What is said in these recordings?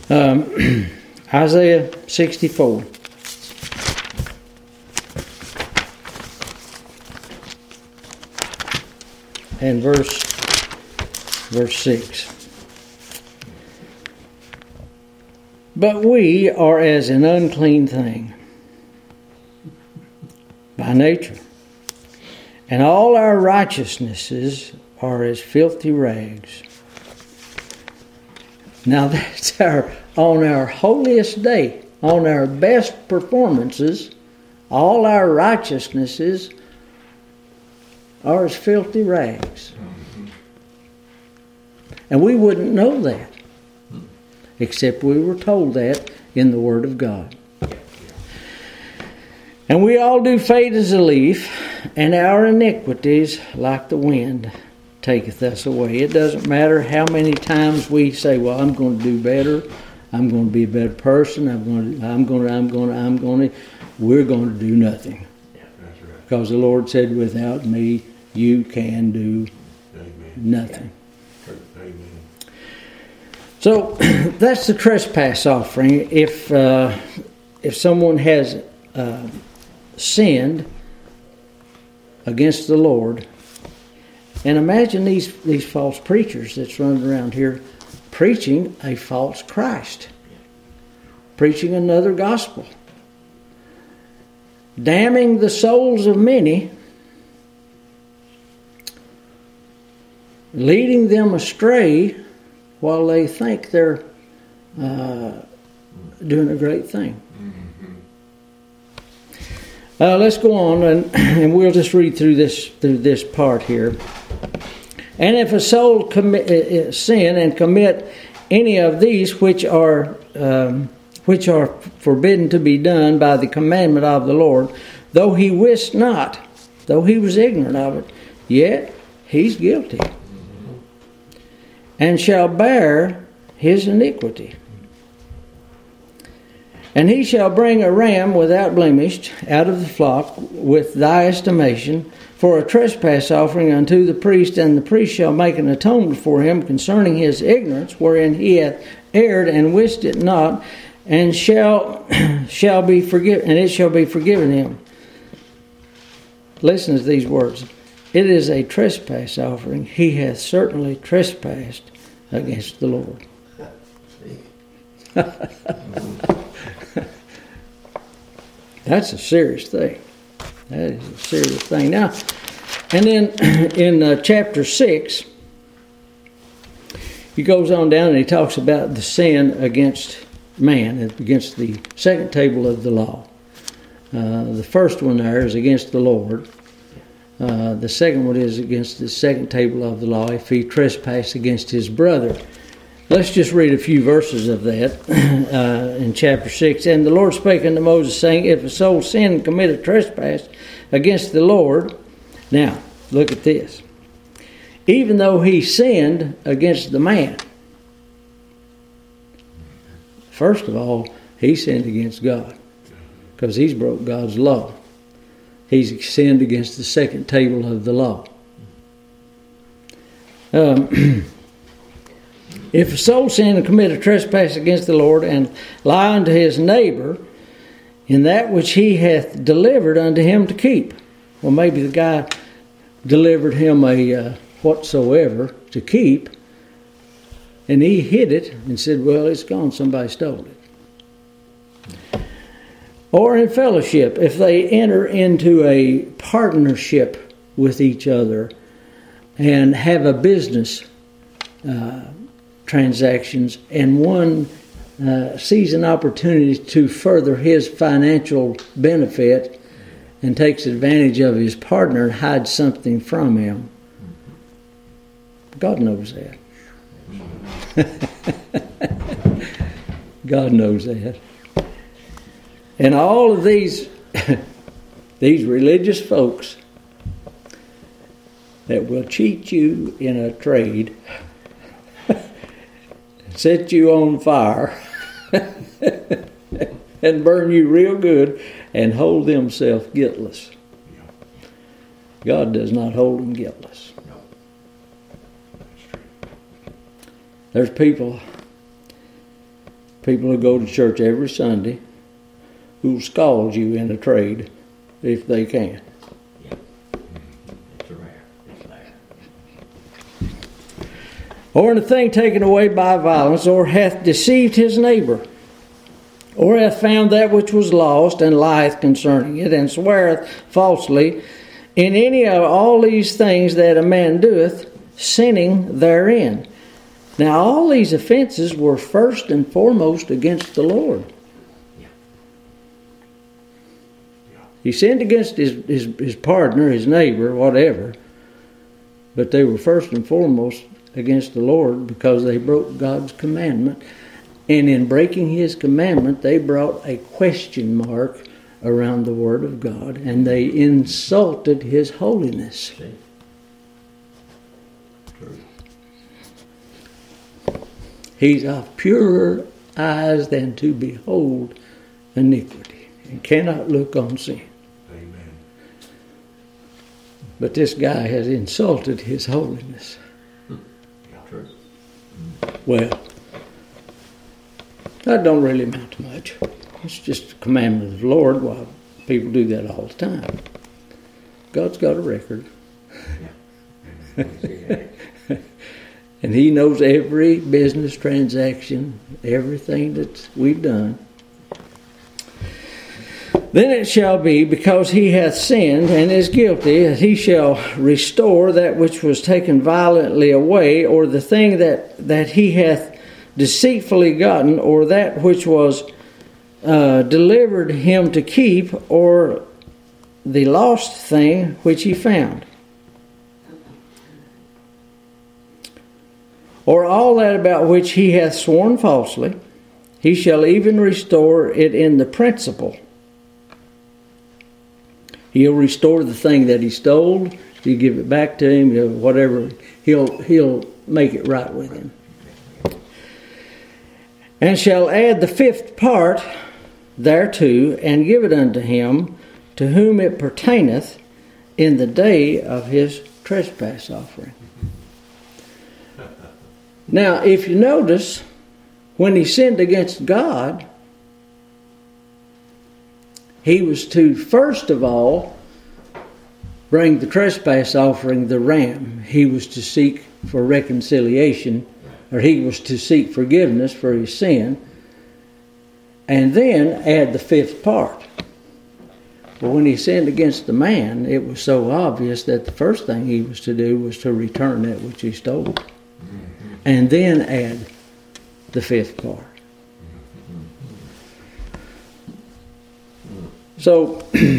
Isaiah 64. And verse 6. But we are as an unclean thing by nature, and all our righteousnesses are as filthy rags. Now that's on our holiest day, on our best performances, all our righteousnesses are as filthy rags. And we wouldn't know that, except we were told that in the Word of God. And we all do fade as a leaf, and our iniquities, like the wind, taketh us away. It doesn't matter how many times we say, well, I'm going to do better, I'm going to be a better person, we're going to do nothing. That's right. Because the Lord said, without me, you can do nothing. Amen. So that's the trespass offering. If someone has sinned against the Lord, and imagine these false preachers that's running around here preaching a false Christ, preaching another gospel, damning the souls of many, leading them astray while they think they're doing a great thing. Let's go on, and we'll just read through this part here. And if a soul sin and commit any of these which are forbidden to be done by the commandment of the Lord, though he wist not, though he was ignorant of it, yet he's guilty, and shall bear his iniquity. And he shall bring a ram without blemish out of the flock with thy estimation for a trespass offering unto the priest, and the priest shall make an atonement for him concerning his ignorance, wherein he hath erred and wist it not, and shall be forgiven, and it shall be forgiven him. Listen to these words. It is a trespass offering. He hath certainly trespassed against the Lord. That's a serious thing. That is a serious thing. Now, and then in chapter 6, he goes on down and he talks about the sin against man, against the second table of the law. The first one there is against the Lord. The second one is against the second table of the law if he trespass against his brother. Let's just read a few verses of that in chapter 6. And the Lord spake unto Moses, saying, if a soul sin and commit a trespass against the Lord. Now, look at this. Even though he sinned against the man. First of all, he sinned against God, because he's broke God's law. He's sinned against the second table of the law. If a soul sin and commit a trespass against the Lord, and lie unto his neighbor in that which he hath delivered unto him to keep. Well, maybe the guy delivered him a whatsoever to keep, and he hid it and said, well, it's gone, somebody stole it. Or in fellowship, if they enter into a partnership with each other and have a business transactions, and one sees an opportunity to further his financial benefit and takes advantage of his partner and hides something from him. God knows that. God knows that. And all of these religious folks that will cheat you in a trade, set you on fire, and burn you real good, and hold themselves guiltless. God does not hold them guiltless. There's people people who go to church every Sunday who'll scald you in a trade if they can. Yeah. It's rare. It's rare. Or anything taken away by violence, or hath deceived his neighbor, or hath found that which was lost, and lieth concerning it, and sweareth falsely, in any of all these things that a man doeth, sinning therein. Now all these offenses were first and foremost against the Lord. He sinned against his partner, his neighbor, whatever, but they were first and foremost against the Lord because they broke God's commandment. And in breaking His commandment, they brought a question mark around the Word of God, and they insulted His holiness. He's of purer eyes than to behold iniquity, and cannot look on sin. Amen. But this guy has insulted His holiness. True. Well, that don't really amount to much. It's just a commandment of the Lord. Well, people do that all the time. God's got a record. And He knows every business transaction, everything that we've done. Then it shall be, because he hath sinned and is guilty, that he shall restore that which was taken violently away, or the thing that he hath deceitfully gotten, or that which was delivered him to keep, or the lost thing which he found. Or all that about which he hath sworn falsely, he shall even restore it in the principal. He'll restore the thing that he stole. He'll give it back to him. Whatever, he'll make it right with him. And shall add the fifth part thereto, and give it unto him to whom it pertaineth in the day of his trespass offering. Now, if you notice, when he sinned against God, he was to, first of all, bring the trespass offering, the ram. He was to seek for reconciliation, or he was to seek forgiveness for his sin, and then add the fifth part. But when he sinned against the man, it was so obvious that the first thing he was to do was to return that which he stole, and then add the fifth part. So,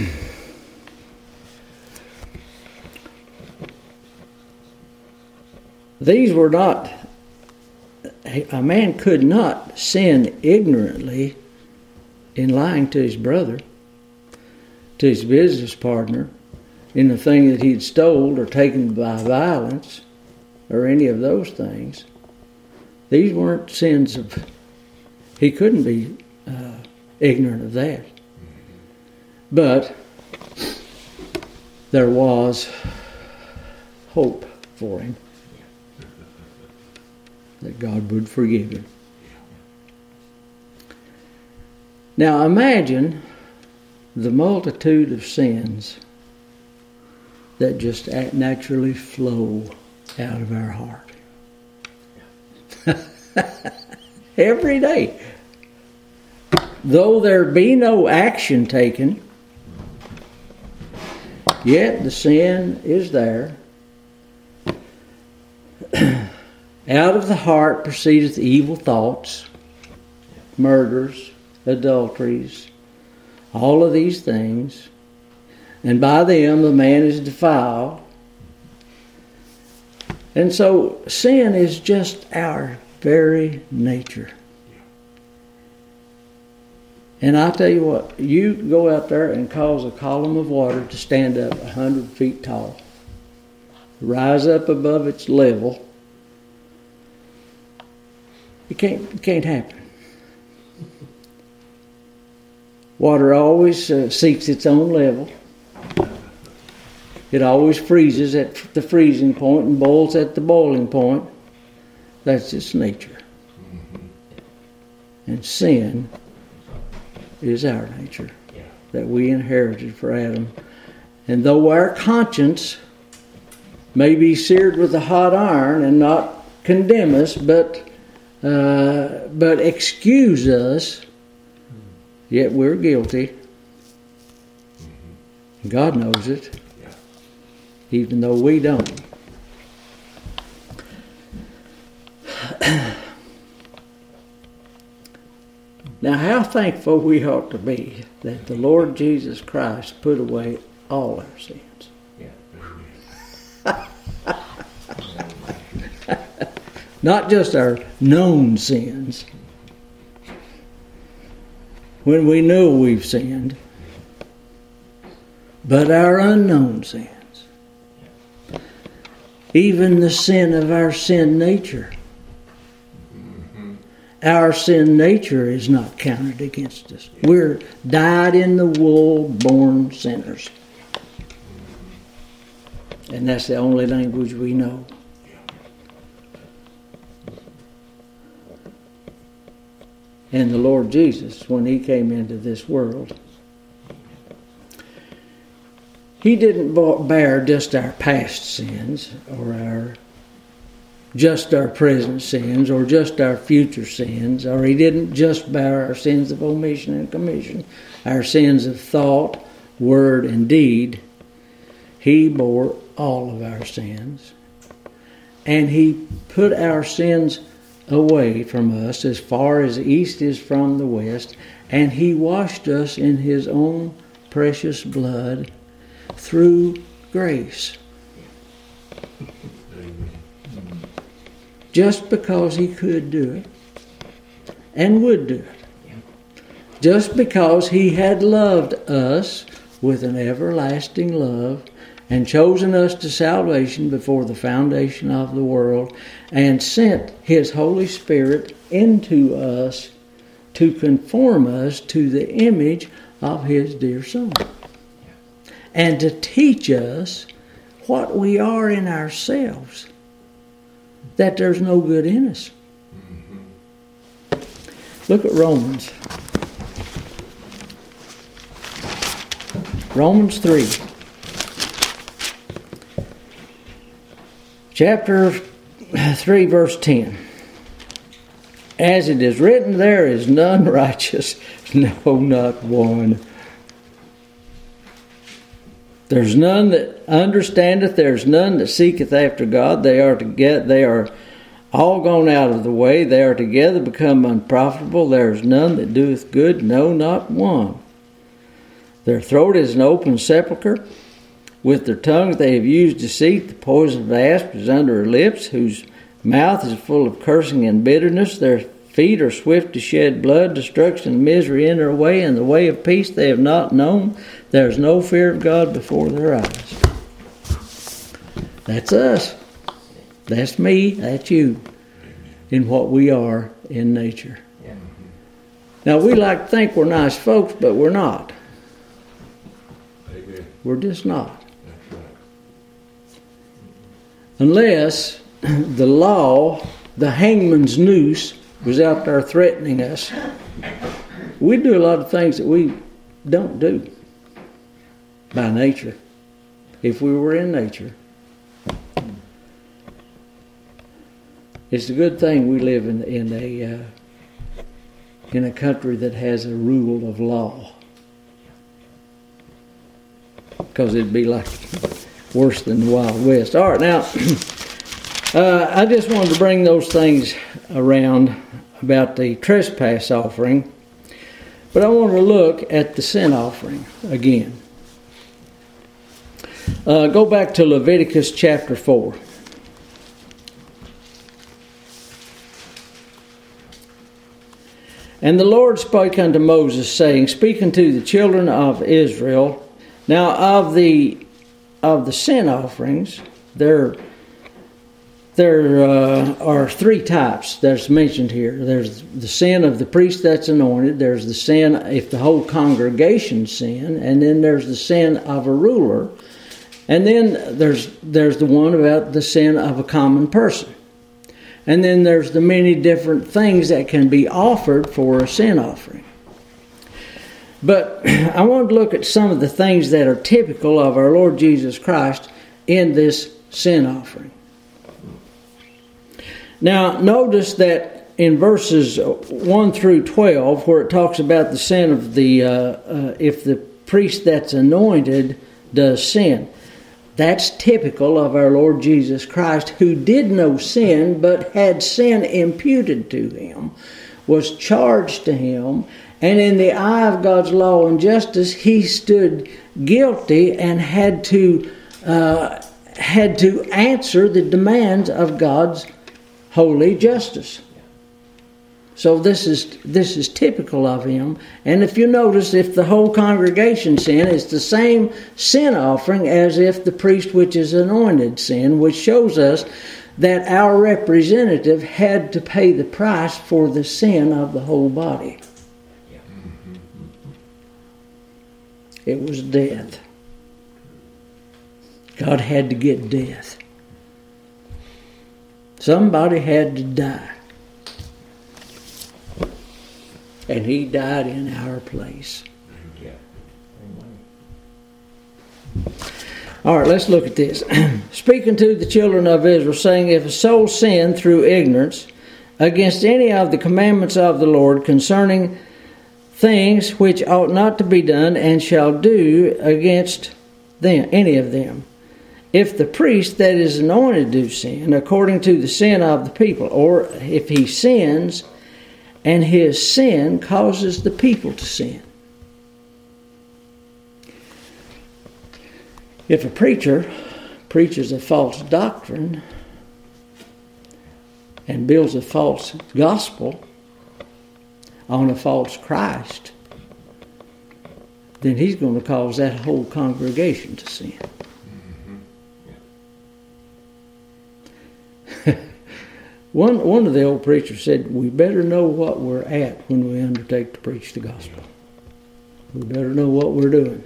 these were not, a man could not sin ignorantly in lying to his brother, to his business partner, in the thing that he'd stole or taken by violence, or any of those things. These weren't sins of, he couldn't be ignorant of that. But there was hope for him that God would forgive him. Now imagine the multitude of sins that just naturally flow out of our heart. Every day. Though there be no action taken, yet the sin is there. Out of the heart proceedeth evil thoughts, murders, adulteries, all of these things, and by them the man is defiled. And so sin is just our very nature. And I tell you what, you go out there and cause a column of water to stand up 100 feet tall, rise up above its level. It can't happen. Water always seeks its own level. It always freezes at the freezing point and boils at the boiling point. That's its nature. And And sin is our nature Yeah. that we inherited from Adam. And though our conscience may be seared with a hot iron and not condemn us, but excuse us, yet we're guilty. God knows it, Yeah. even though we don't. Now, how thankful we ought to be that the Lord Jesus Christ put away all our sins. Yeah. Not just our known sins, when we know we've sinned, but our unknown sins. Even the sin of our sin nature. Our sin nature is not counted against us. We're dyed in the wool, born sinners. And that's the only language we know. And the Lord Jesus, when He came into this world, He didn't bear just our past sins or just our present sins or just our future sins, or He didn't just bear our sins of omission and commission, our sins of thought, word, and deed. He bore all of our sins. And He put our sins away from us as far as the east is from the west, and He washed us in His own precious blood through grace. Just because He could do it and would do it. Just because He had loved us with an everlasting love and chosen us to salvation before the foundation of the world and sent His Holy Spirit into us to conform us to the image of His dear Son. And to teach us what we are in ourselves, that there's no good in us. Look at Romans. Romans 3. Chapter 3, verse 10. As it is written, there is none righteous, no, not one. There's none that understandeth, there's none that seeketh after God. They are all gone out of the way. They are together become unprofitable. There is none that doeth good, no, not one. Their throat is an open sepulchre. With their tongues they have used deceit. The poison of asp is under their lips, whose mouth is full of cursing and bitterness. Their feet are swift to shed blood. Destruction and misery in their way, and the way of peace they have not known. There is no fear of God before their eyes. That's us. That's me. That's you. In what we are in nature. Yeah. Now, we like to think we're nice folks, but we're not. Amen. We're just not. That's right. Unless the law, the hangman's noose, was out there threatening us, we'd do a lot of things that we don't do by nature, if we were in nature. It's a good thing we live in a country that has a rule of law, because it'd be like worse than the Wild West. All right, now I just wanted to bring those things around about the trespass offering, but I want to look at the sin offering again. Go back to Leviticus chapter 4. And the Lord spake unto Moses, saying, Speak unto the children of Israel. Now of the sin offerings, there are three types that's mentioned here. There's the sin of the priest that's anointed. There's the sin if the whole congregation sin, and then there's the sin of a ruler, and then there's the one about the sin of a common person. And then there's the many different things that can be offered for a sin offering. But I want to look at some of the things that are typical of our Lord Jesus Christ in this sin offering. Now, notice that in verses 1 through 12, where it talks about the sin of the, if the priest that's anointed does sin. That's typical of our Lord Jesus Christ, who did no sin, but had sin imputed to him, was charged to him, and in the eye of God's law and justice, he stood guilty and had to answer the demands of God's holy justice. So this is typical of him. And if you notice, if the whole congregation sin, it's the same sin offering as if the priest which is anointed sin, which shows us that our representative had to pay the price for the sin of the whole body. It was death. God had to get death. Somebody had to die. And he died in our place. All right, let's look at this. Speaking to the children of Israel, saying, if a soul sin through ignorance against any of the commandments of the Lord concerning things which ought not to be done, and shall do against them, any of them, if the priest that is anointed do sin according to the sin of the people, or if he sins and his sin causes the people to sin. If a preacher preaches a false doctrine and builds a false gospel on a false Christ, then he's going to cause that whole congregation to sin. One of the old preachers said, we better know what we're at when we undertake to preach the gospel. We better know what we're doing.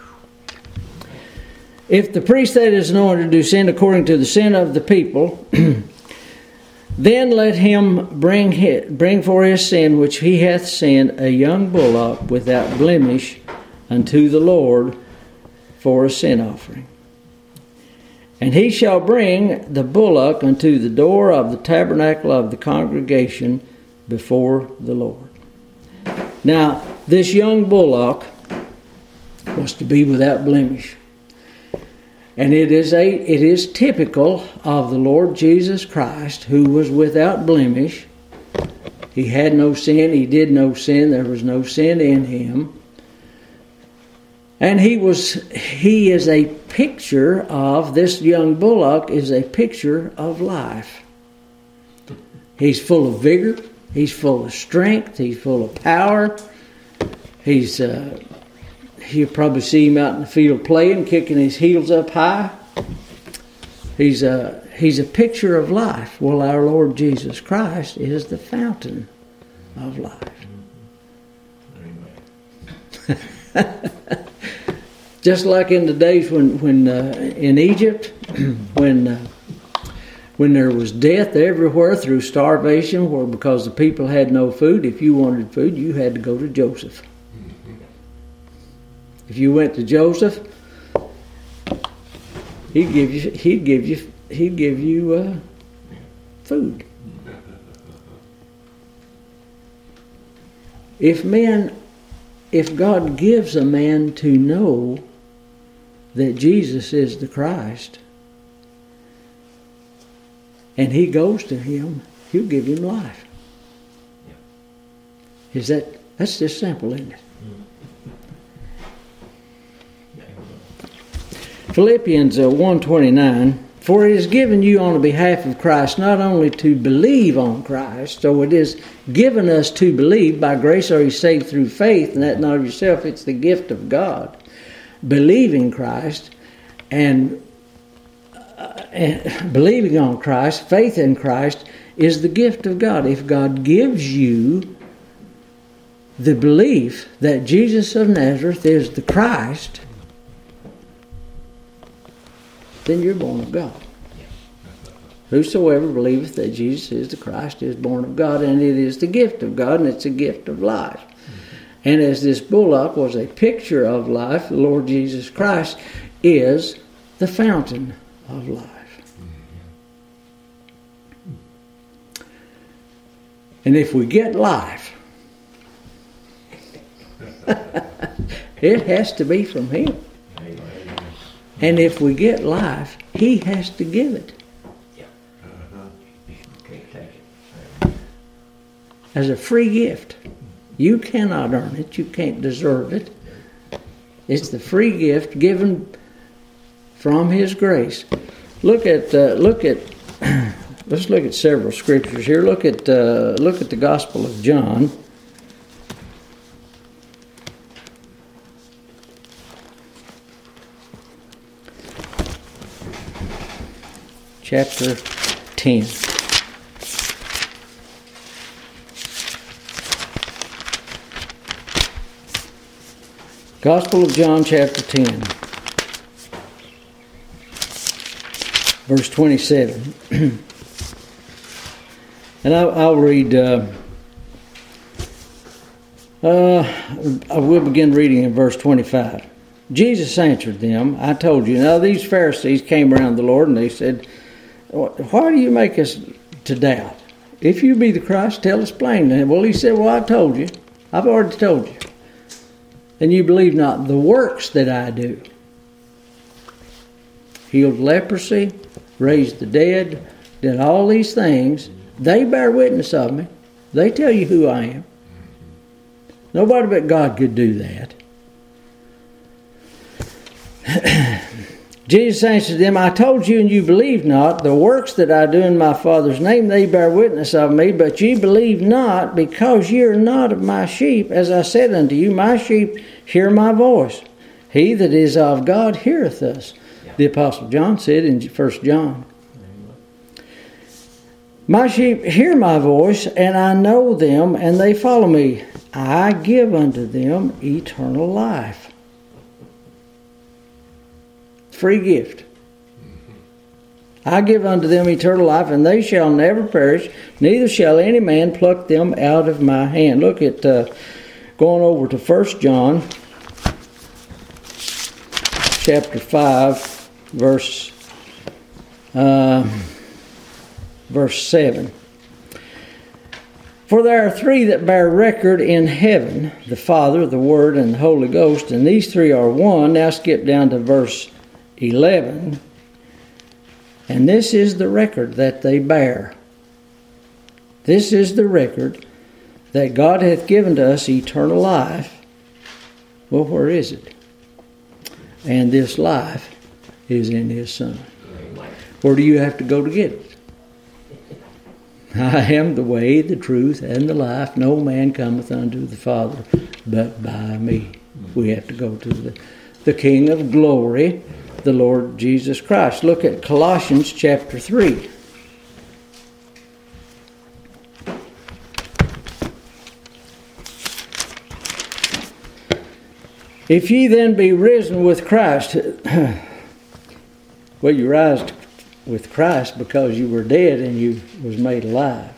If the priest that is anointed do sin according to the sin of the people, then let him bring for his sin which he hath sinned a young bullock without blemish unto the Lord for a sin offering. And he shall bring the bullock unto the door of the tabernacle of the congregation before the Lord. Now, this young bullock was to be without blemish. And it is typical of the Lord Jesus Christ, who was without blemish. He had no sin, he did no sin, there was no sin in him. And he is a picture of, this young bullock is a picture of life. He's full of vigor, he's full of strength, he's full of power. You'll probably see him out in the field playing, kicking his heels up high. He's a picture of life. Well, our Lord Jesus Christ is the fountain of life. Just like in the days when in Egypt, when there was death everywhere through starvation, or because the people had no food. If you wanted food, you had to go to Joseph. If you went to Joseph, he'd give you food. If God gives a man to know that Jesus is the Christ, and he goes to him, he'll give him life. That's just simple, isn't it? Philippians 1:29, for it is given you on the behalf of Christ not only to believe on Christ, so it is given us to believe. By grace are you saved through faith, and that not of yourself, it's the gift of God. Believing Christ and believing on Christ, faith in Christ, is the gift of God. If God gives you the belief that Jesus of Nazareth is the Christ, then you're born of God. Whosoever believeth that Jesus is the Christ is born of God, and it is the gift of God, and it's a gift of life. And as this bullock was a picture of life, the Lord Jesus Christ is the fountain of life. And if we get life, it has to be from Him. And if we get life, He has to give it. As a free gift. You cannot earn it. You can't deserve it. It's the free gift given from His grace. Let's look at several scriptures here. Look at the Gospel of John. Chapter 10. Gospel of John, chapter 10, verse 27. And I'll read, I will begin reading in verse 25. Jesus answered them, I told you. Now these Pharisees came around the Lord and they said, why do you make us to doubt? If you be the Christ, tell us plainly. Well, He said, well, I told you. I've already told you. And you believe not the works that I do. Healed leprosy, raised the dead, did all these things. They bear witness of me. They tell you who I am. Nobody but God could do that. Jesus answered them, I told you and you believe not. The works that I do in my Father's name, they bear witness of me. But ye believe not, because ye are not of my sheep. As I said unto you, my sheep hear my voice. He that is of God heareth us. The Apostle John said in 1 John. My sheep hear my voice, and I know them, and they follow me. I give unto them eternal life. Free gift. I give unto them eternal life, and they shall never perish, neither shall any man pluck them out of my hand. Look at, going over to 1 John, chapter 5, verse 7. For there are three that bear record in heaven, the Father, the Word, and the Holy Ghost, and these three are one. Now skip down to verse 11. And this is the record that they bear. This is the record that God hath given to us eternal life. Well, where is it? And this life is in His Son. Where do you have to go to get it? I am the way, the truth, and the life. No man cometh unto the Father but by me. We have to go to the King of glory, the Lord Jesus Christ. Look at Colossians chapter 3. If ye then be risen with Christ, well, you rise with Christ because you were dead and you was made alive.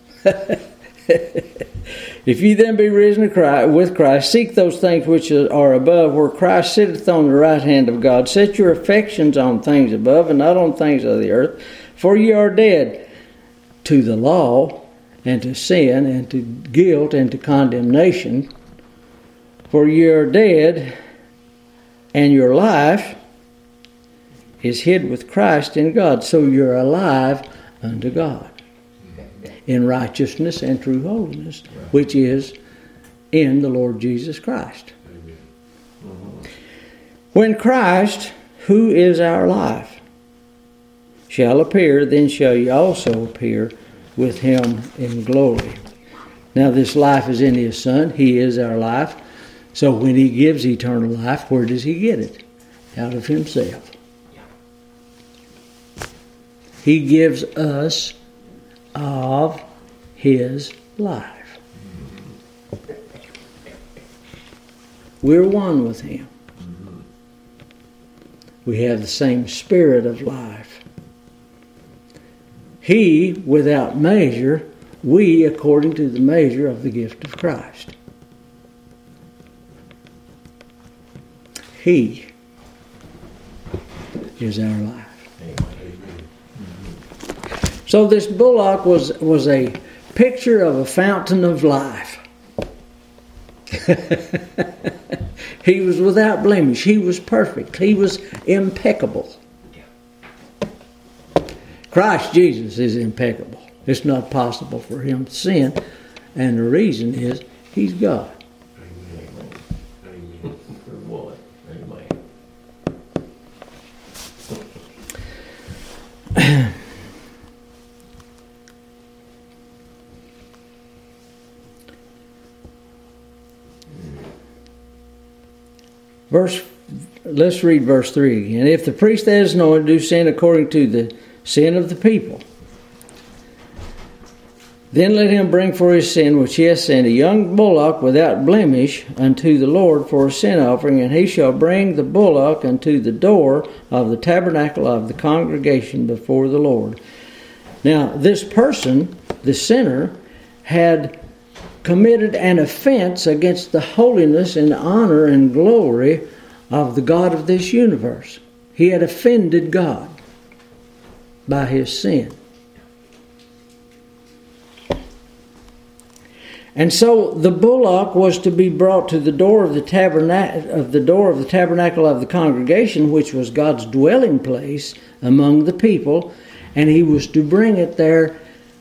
If ye then be risen with Christ, seek those things which are above, where Christ sitteth on the right hand of God. Set your affections on things above, and not on things of the earth. For ye are dead to the law, and to sin, and to guilt, and to condemnation. For ye are dead, and your life is hid with Christ in God. So you're alive unto God in righteousness and true holiness, which is in the Lord Jesus Christ. When Christ, who is our life, shall appear, then shall ye also appear with Him in glory. Now this life is in His Son. He is our life. So when He gives eternal life, where does He get it? Out of Himself. He gives us of His life. We're one with Him. We have the same spirit of life. He without measure, we according to the measure of the gift of Christ. He is our life. So this bullock was a picture of a fountain of life. He was without blemish. He was perfect. He was impeccable. Christ Jesus is impeccable. It's not possible for him to sin. And the reason is he's God. Amen. Good boy. Amen. Let's read verse 3 again. If the priest that is anointed do sin according to the sin of the people, then let him bring for his sin which he has sinned a young bullock without blemish unto the Lord for a sin offering, and he shall bring the bullock unto the door of the tabernacle of the congregation before the Lord. Now, this person, the sinner, had committed an offense against the holiness and honor and glory of the God of this universe. He had offended God by his sin. And so the bullock was to be brought to the door of the tabernacle of the congregation, which was God's dwelling place among the people, and he was to bring it there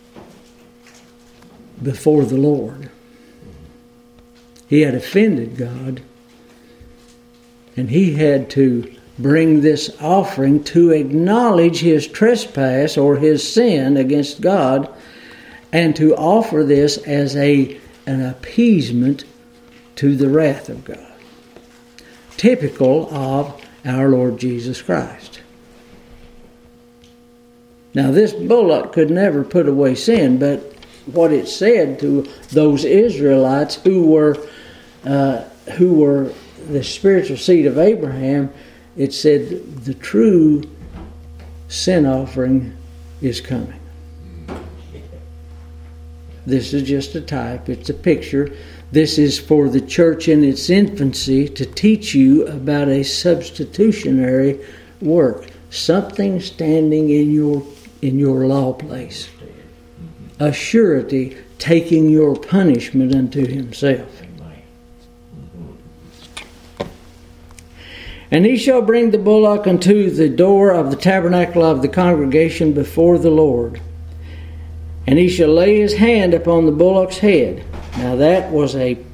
before the Lord. He had offended God, and he had to bring this offering to acknowledge his trespass or his sin against God, and to offer this as an appeasement to the wrath of God, typical of our Lord Jesus Christ. Now, this bullock could never put away sin, but what it said to those Israelites who were the spiritual seed of Abraham, it said the true sin offering is coming. This is just a type. It's a picture. This is for the church in its infancy to teach you about a substitutionary work, something standing in your law place, a surety taking your punishment unto himself. And he shall bring the bullock unto the door of the tabernacle of the congregation before the Lord. And he shall lay his hand upon the bullock's head. Now that was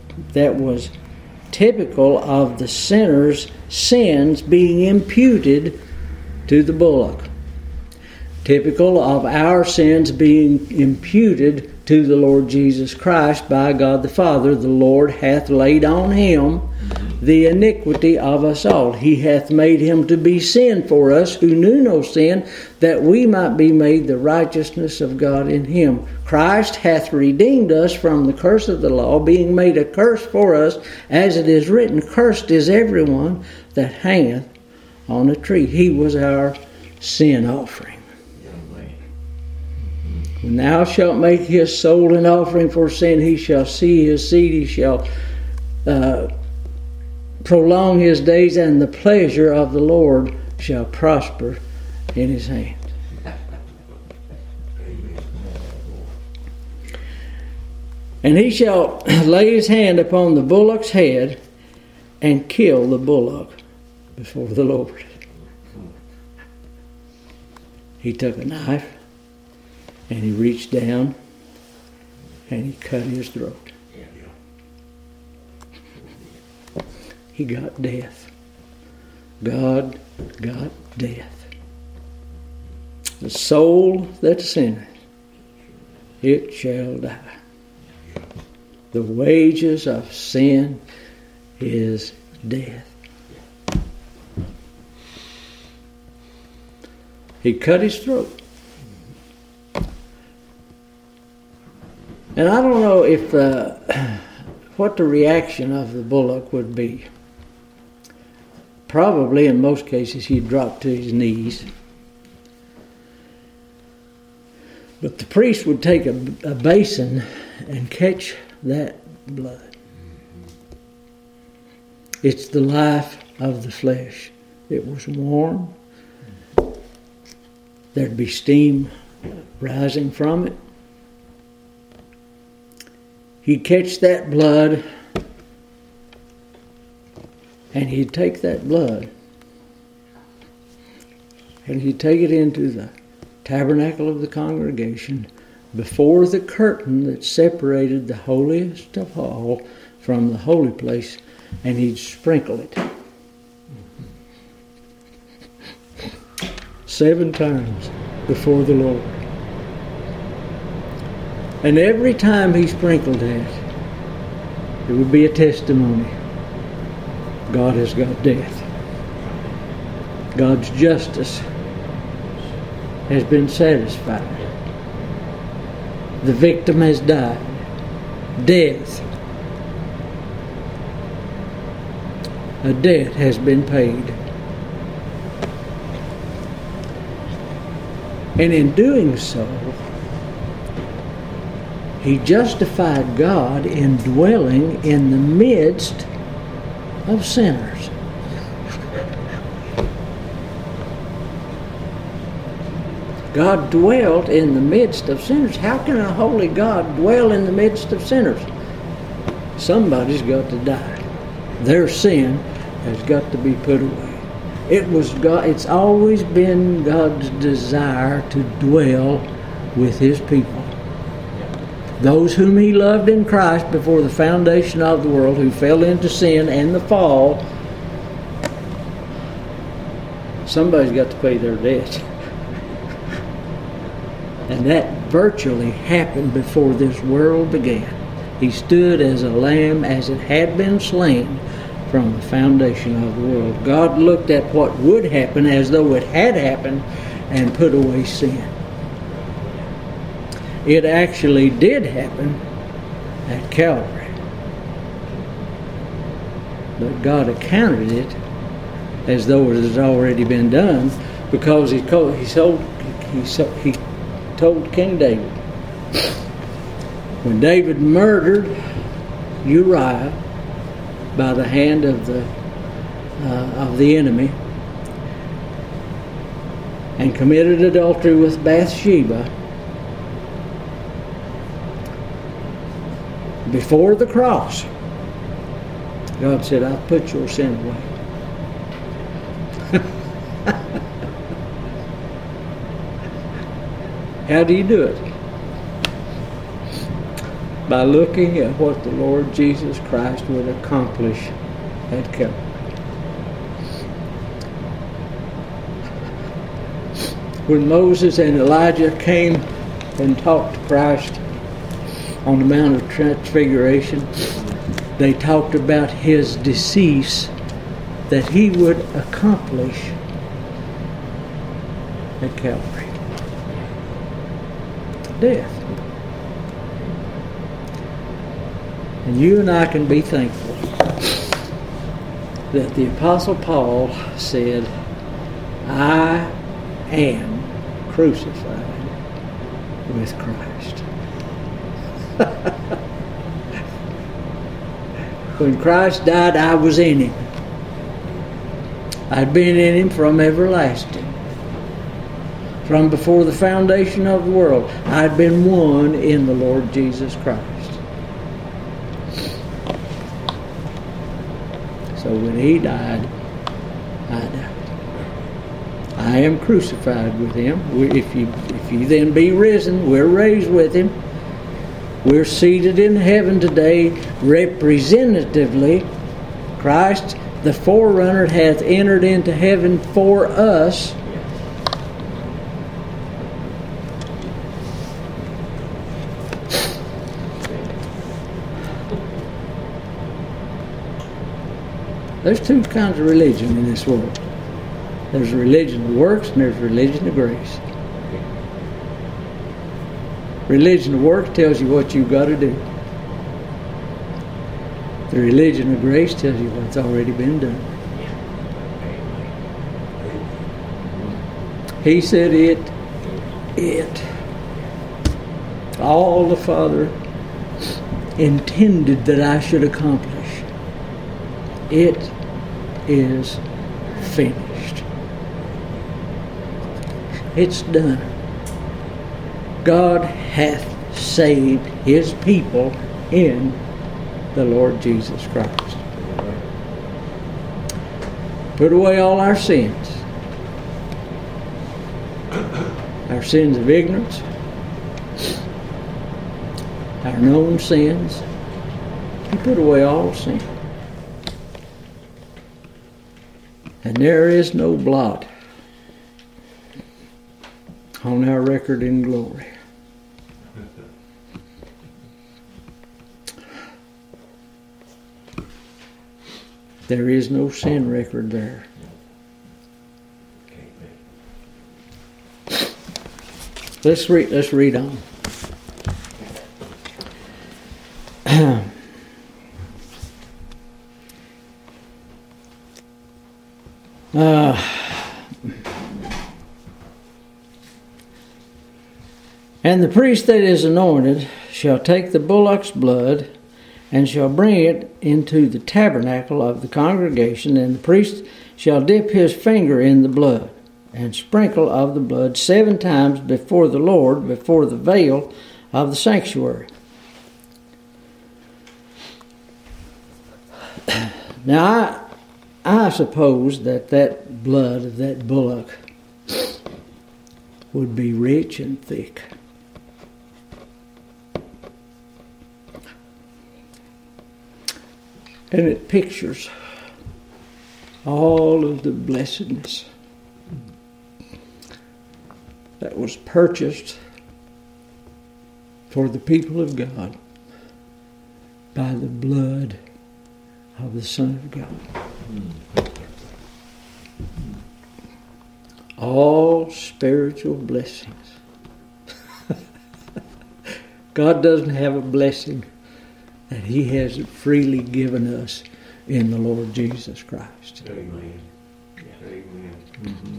typical of the sinner's sins being imputed to the bullock. Typical of our sins being imputed to the Lord Jesus Christ by God the Father. The Lord hath laid on him the iniquity of us all. He hath made him to be sin for us who knew no sin, that we might be made the righteousness of God in him. Christ hath redeemed us from the curse of the law, being made a curse for us, as it is written, cursed is everyone that hangeth on a tree. He was our sin offering. When thou shalt make his soul an offering for sin, he shall see his seed, he shall prolong his days, and the pleasure of the Lord shall prosper in his hand. And he shall lay his hand upon the bullock's head and kill the bullock before the Lord. He took a knife and he reached down and he cut his throat. He got death. God got death. The soul that sinneth, it shall die. The wages of sin is death. He cut his throat. And I don't know if what the reaction of the bullock would be. Probably in most cases he'd drop to his knees. But the priest would take a basin and catch that blood. It's the life of the flesh. It was warm. There'd be steam rising from it. He'd catch that blood, and he'd take that blood, and he'd take it into the tabernacle of the congregation before the curtain that separated the holiest of all from the holy place, and he'd sprinkle it 7 times before the Lord. And every time he sprinkled it, it would be a testimony. God has got death. God's justice has been satisfied. The victim has died. Death. A debt has been paid. And in doing so, he justified God in dwelling in the midst of sinners. God dwelt in the midst of sinners. How can a holy God dwell in the midst of sinners? Somebody's got to die. Their sin has got to be put away. It's always been God's desire to dwell with His people. Those whom He loved in Christ before the foundation of the world, who fell into sin and the fall, somebody's got to pay their debt. And that virtually happened before this world began. He stood as a lamb as it had been slain from the foundation of the world. God looked at what would happen as though it had happened and put away sin. It actually did happen at Calvary. But God accounted it as though it had already been done, because He told King David, when David murdered Uriah by the hand of the enemy and committed adultery with Bathsheba, before the cross, God said, "I'll put your sin away." How do you do it? By looking at what the Lord Jesus Christ would accomplish at Calvary. When Moses and Elijah came and talked to Christ on the Mount of Transfiguration, they talked about His decease that He would accomplish at Calvary. Death. And you and I can be thankful that the Apostle Paul said, "I am crucified with Christ." When Christ died, I was in Him. I'd been in Him from everlasting. From before the foundation of the world, I'd been one in the Lord Jesus Christ. So when He died, I died. I am crucified with Him. If you then be risen, we're raised with Him. We're seated in heaven today, representatively. Christ, the forerunner, hath entered into heaven for us. There's 2 kinds of religion in this world. There's a religion of works and there's a religion of grace. Religion of works tells you what you've got to do. The religion of grace tells you what's already been done. He said it all the Father intended that I should accomplish. It is finished. It's done. God hath saved His people in the Lord Jesus Christ. Put away all our sins. Our sins of ignorance, our known sins. He put away all sin. And there is no blot on our record in glory. There is no sin record there. Let's read on. And the priest that is anointed shall take the bullock's blood and shall bring it into the tabernacle of the congregation, and the priest shall dip his finger in the blood and sprinkle of the blood 7 times before the Lord, before the veil of the sanctuary. Now, I suppose that blood of that bullock would be rich and thick. And it pictures all of the blessedness that was purchased for the people of God by the blood of the Son of God. All spiritual blessings. God doesn't have a blessing that He has freely given us in the Lord Jesus Christ. Amen. Amen. Mm-hmm.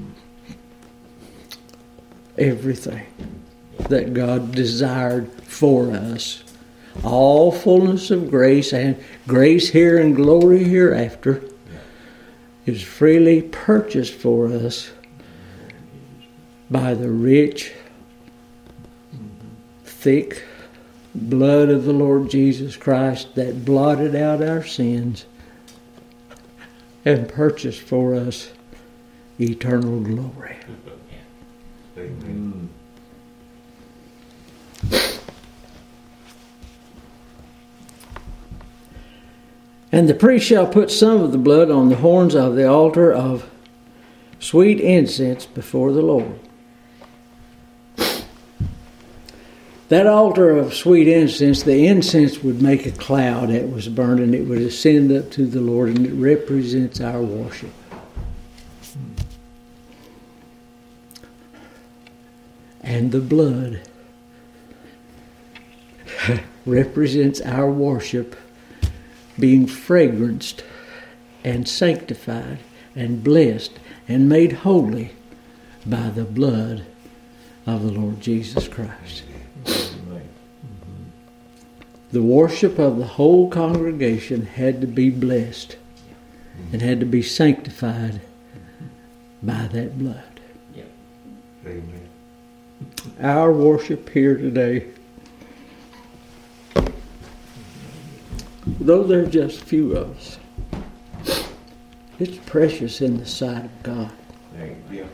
Everything that God desired for us, all fullness of grace and grace here and glory hereafter, is freely purchased for us by the rich, thick blood of the Lord Jesus Christ that blotted out our sins and purchased for us eternal glory. Amen. And the priest shall put some of the blood on the horns of the altar of sweet incense before the Lord. That altar of sweet incense, the incense would make a cloud that was burned, and it would ascend up to the Lord, and it represents our worship. And the blood represents our worship being fragranced and sanctified and blessed and made holy by the blood of the Lord Jesus Christ. The worship of the whole congregation had to be blessed and had to be sanctified by that blood. Amen. Our worship here today, though there are just few of us, it's precious in the sight of God. Amen.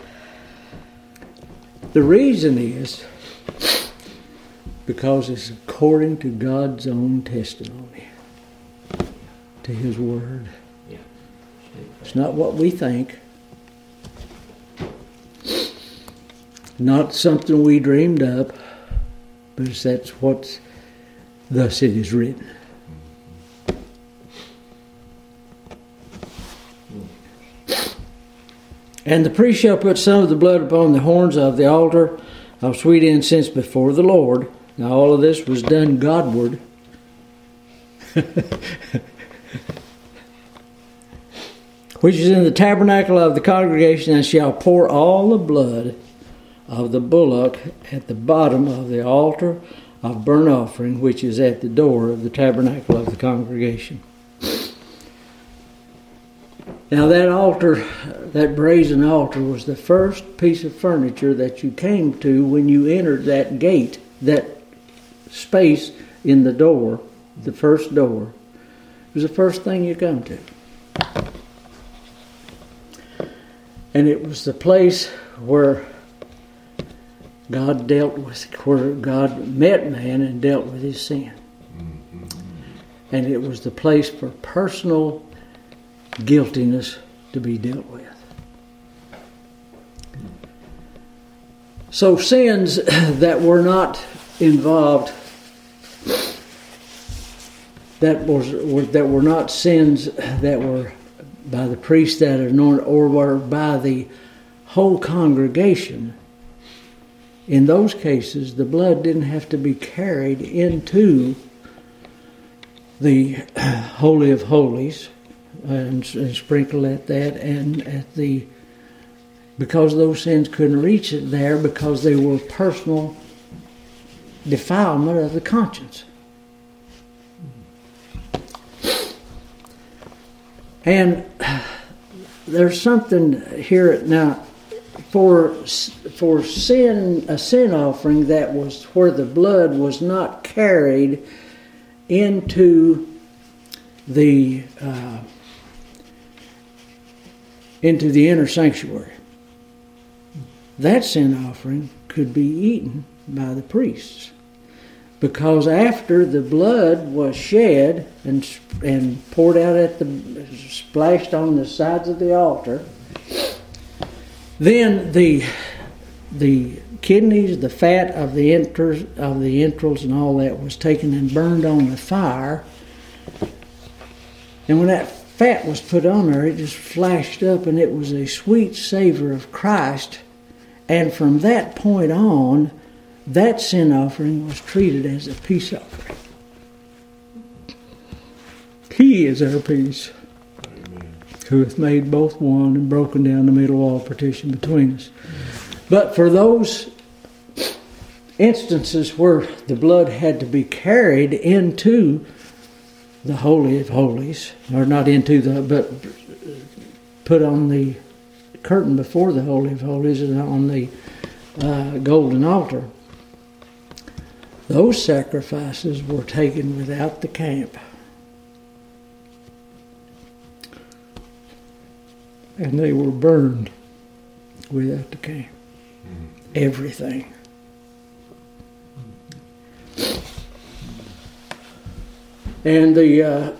The reason is because it's according to God's own testimony, to His Word. It's not what we think, not something we dreamed up, but that's what's, thus it is written. And the priest shall put some of the blood upon the horns of the altar of sweet incense before the Lord. Now all of this was done Godward. Which is in the tabernacle of the congregation, and shall pour all the blood of the bullock at the bottom of the altar of burnt offering, which is at the door of the tabernacle of the congregation. Now that altar, that brazen altar, was the first piece of furniture that you came to when you entered that gate, that space in the door, the first door. It was the first thing you come to. And it was the place where God met man and dealt with his sin. And it was the place for personal guiltiness to be dealt with. So sins that were not involved, that were not sins that were by the priest that anointed, or were by the whole congregation, in those cases the blood didn't have to be carried into the Holy of Holies and sprinkled at that, and at the, because those sins couldn't reach it there because they were personal defilement of the conscience. And there's something here now for sin, a sin offering that was where the blood was not carried into the inner sanctuary. That sin offering could be eaten by the priests, because after the blood was shed and poured out splashed on the sides of the altar, then the kidneys, the fat of the entrails and all that was taken and burned on the fire. And when that fat was put on there, it just flashed up, and it was a sweet savor of Christ. And from that point on, that sin offering was treated as a peace offering. He is our peace, who hath made both one and broken down the middle wall partition between us. But for those instances where the blood had to be carried into the Holy of Holies, or not into but put on the curtain before the Holy of Holies and on the golden altar, those sacrifices were taken without the camp. And they were burned without the camp. Everything. And the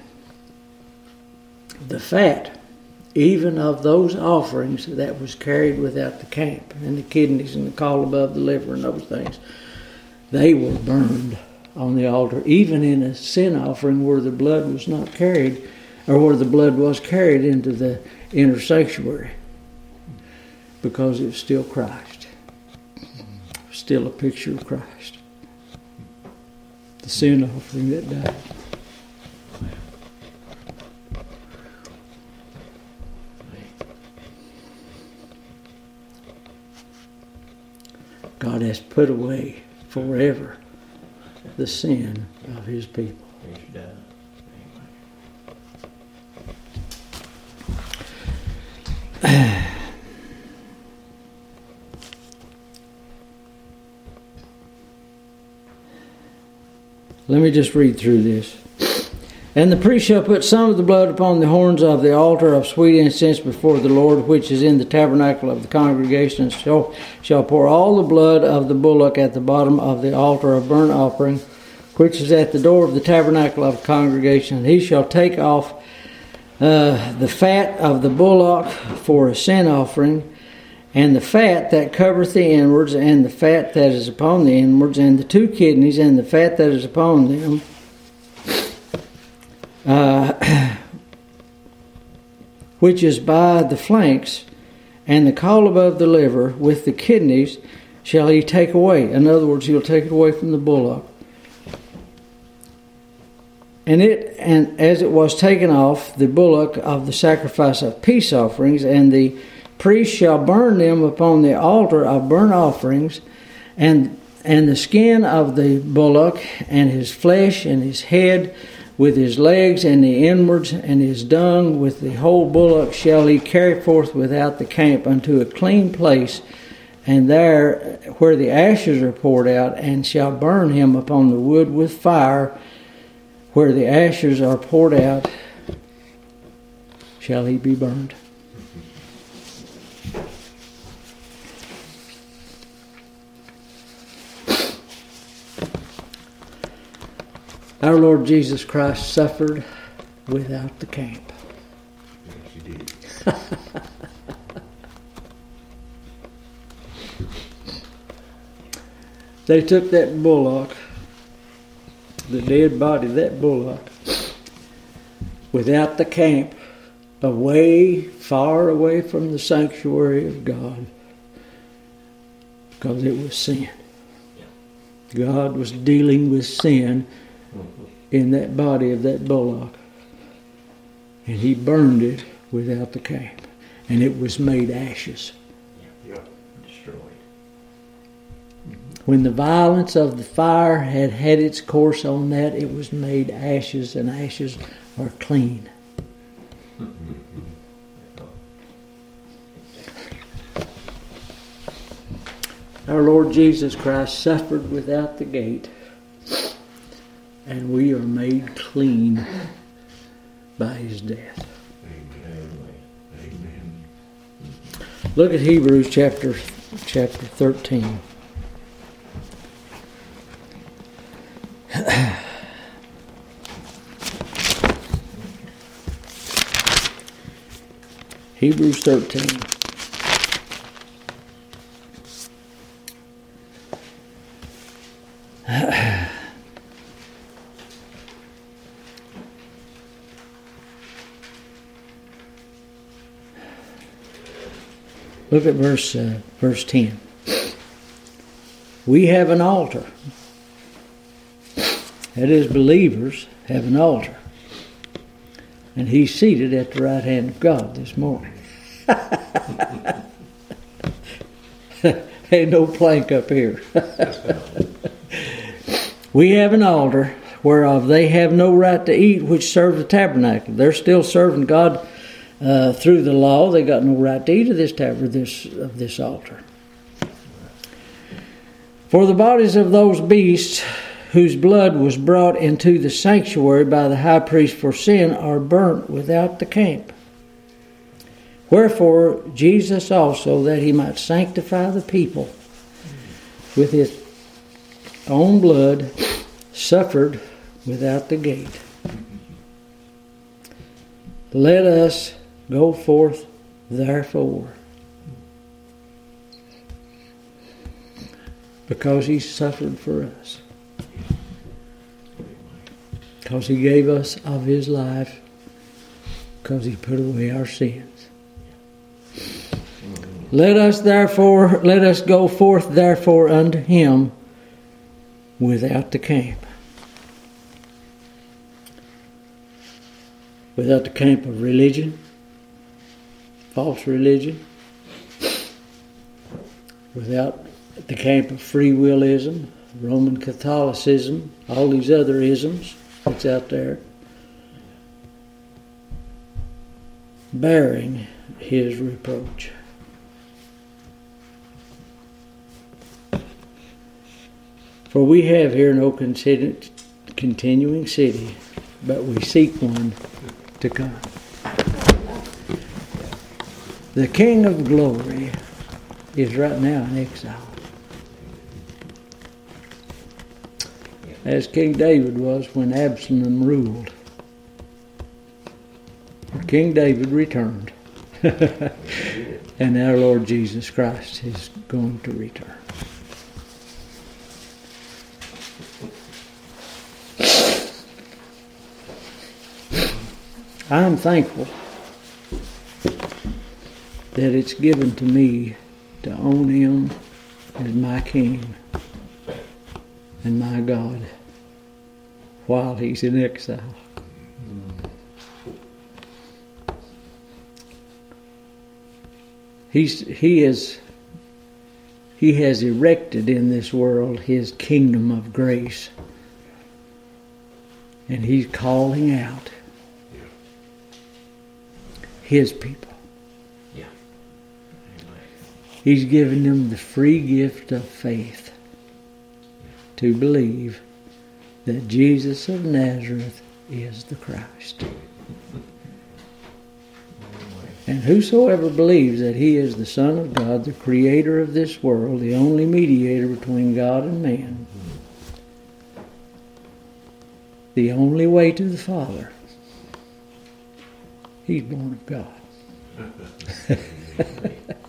fat, even of those offerings that was carried without the camp, and the kidneys and the caul above the liver and those things, they were burned on the altar, even in a sin offering where the blood was not carried, or where the blood was carried into the inner sanctuary, because it was still Christ. Still a picture of Christ. The sin offering that died. God has put away forever the sin of his people. Let me just read through this. And the priest shall put some of the blood upon the horns of the altar of sweet incense before the Lord, which is in the tabernacle of the congregation, and shall pour all the blood of the bullock at the bottom of the altar of burnt offering, which is at the door of the tabernacle of the congregation. And he shall take off the fat of the bullock for a sin offering, and the fat that covereth the inwards, and the fat that is upon the inwards, and the two kidneys, and the fat that is upon them, which is by the flanks, and the caul above the liver, with the kidneys, shall he take away. In other words, he'll take it away from the bullock. And as it was taken off the bullock of the sacrifice of peace offerings, and the priest shall burn them upon the altar of burnt offerings, and And the skin of the bullock, and his flesh, and his head, with his legs, and the inwards, and his dung, with the whole bullock, shall he carry forth without the camp unto a clean place, and there where the ashes are poured out, and shall burn him upon the wood with fire, where the ashes are poured out, shall he be burned. Our Lord Jesus Christ suffered without the camp. Yes, you did. They took that bullock, the dead body of that bullock, without the camp, away, far away from the sanctuary of God, because it was sin. God was dealing with sin in that body of that bullock, and he burned it without the camp, and it was made ashes. Yeah. Destroyed. When the violence of the fire had had its course on that, it was made ashes, and ashes are clean. Our Lord Jesus Christ suffered without the gate, and we are made clean by his death. Amen. Look at Hebrews chapter 13. Hebrews 13. Look at verse 10. We have an altar. That is, believers have an altar. And he's seated at the right hand of God this morning. Ain't no plank up here. We have an altar whereof they have no right to eat, which serve the tabernacle. They're still serving God through the law. They got no right to eat of this tabernacle, of this altar. For the bodies of those beasts whose blood was brought into the sanctuary by the high priest for sin are burnt without the camp. Wherefore Jesus also, that he might sanctify the people with his own blood, suffered without the gate. Let us go forth therefore, because he suffered for us, because he gave us of his life, because he put away our sins. Let us go forth therefore unto him without the camp. Without the camp of religion, false religion, without the camp of free willism, Roman Catholicism, all these other isms that's out there, bearing his reproach. For we have here no continuing city, but we seek one to come. The King of Glory is right now in exile, as King David was when Absalom ruled. King David returned, and our Lord Jesus Christ is going to return. I'm thankful that it's given to me to own him as my King and my God while he's in exile. He has He has erected in this world His kingdom of grace. And He's calling out His people. Yeah. Amen. He's given them the free gift of faith to believe that Jesus of Nazareth is the Christ. And whosoever believes that He is the Son of God, the Creator of this world, the only mediator between God and man, the only way to the Father, he's born of God.